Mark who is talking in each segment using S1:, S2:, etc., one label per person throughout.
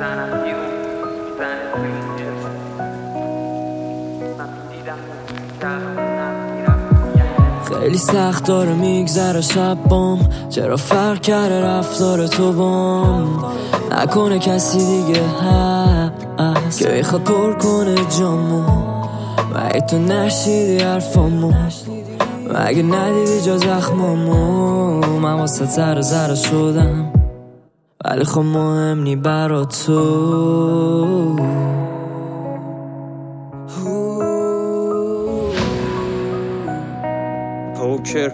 S1: خیلی سخت داره میگذره شبام، چرا فرق کرده رفتار تو بام؟ نکنه کسی دیگه هست که میخواد پر کنه جامو، مگه تو نشیدی حرفامو؟ مگه ندیدی جا زخمامو؟ من واسه ذره شدم ولی خب مهم نی برا تو.
S2: پوکر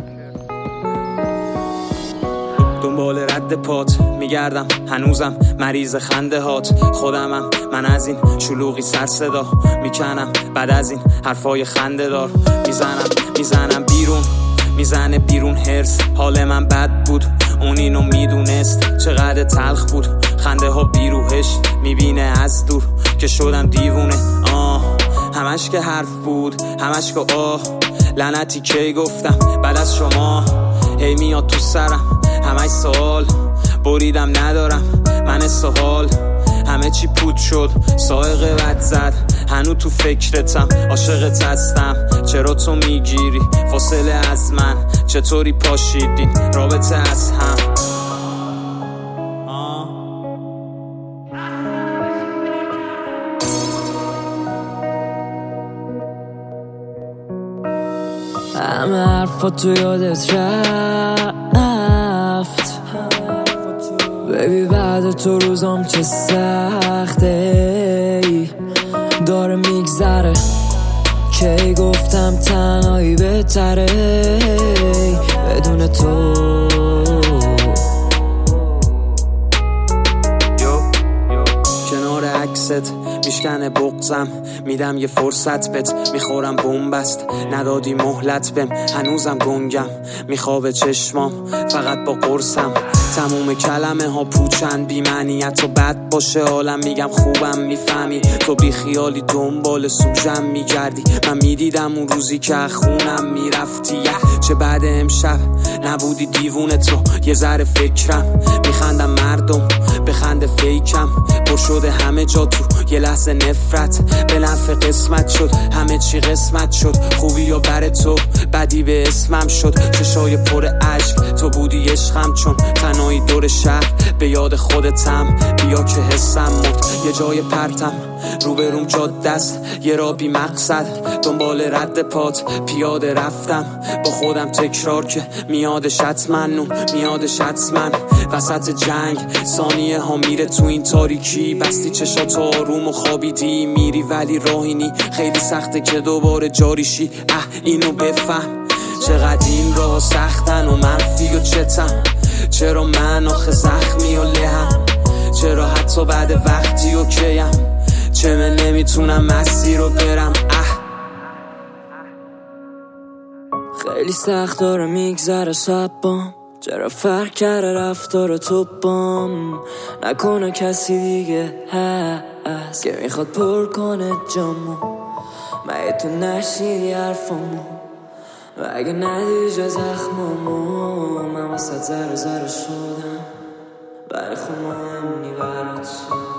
S2: دنبال رد پات میگردم، هنوزم مریض خنده هات. خودمم من از این شلوغی سر صدا میکنم، بعد از این حرفای خنده دار میزنم بیرون، میزنه بیرون هرس. حال من بد بود اون اینو میدونست، چقدر تلخ بود خنده ها بیروهش. میبینه از دور که شدم دیوونه، همش که حرف بود همش که لعنتی کی گفتم بعد از شما. هی میاد تو سرم همش سوال، بریدم ندارم من سوال. همه چی پود شد سائق بد زد، هنو تو فکرتم عاشقت هستم. چرا تو میگیری فاصله از من؟ چطوری پاشیدین رابطه از هم؟
S1: همه حرفا تو یادت رفت بیبی، بعد تو روزام چه سخته داره میگذره. کی گفتم تنهایی بهتره بدون تو.
S2: کنار عکست میشکنه بغضم، میدم یه فرصت بهت میخورم بومبست. ندادی مهلت بهم هنوزم گنگم، میخوابه چشمام فقط با قرصم. تموم کلمه ها پوچن بی معنیت و بد باشه عالم. میگم خوبم میفهمی تو بی خیالی دنبال سوژم میگردی. من میدیدم اون روزی که خونم میرفتی، چه بعد امشب نبودی دیوونه تو. یه ذره فکرم میخندم مردم به خنده فیکم، پر شده همه جا تو یه لحظه نفرت. به نفع قسمت شد همه چی قسمت شد، خوبی یا بر تو بدی به اسمم شد. چشای پر عشق تو بودی عشقم، چون تنهایی دور شهر به یاد خودتم. بیا که حسم مرد یه جای پرتم، روبروم جاده است یه را بی مقصد. دنبال رد پات پیاده رفتم با خودم تکرار که میادش حتما میادش حتما. وسط جنگ ثانیه ها میره تو این تاریکی، بستی چشات آروم و خوابیدی میری ولی راهینی. خیلی سخته که دوباره جاریشی، اینو بفهم چقدر این راه سختن و منفی و چتم. چرا من آخه زخمی و لهم؟ چرا حتی بعد وقتی اوکیم؟ چه من نمیتونم مسیر رو برم؟
S1: خیلی سخت داره میگذره شبام، چرا فرق کرده رفتار تو بام؟ نکنه کسی دیگه هست که میخواد پر کنه جامو، مگه تو نشیدی حرفامو؟ مگه ندیدی جا زخمامو؟ من واسه ذره شدم ولی خب مهم نی برات.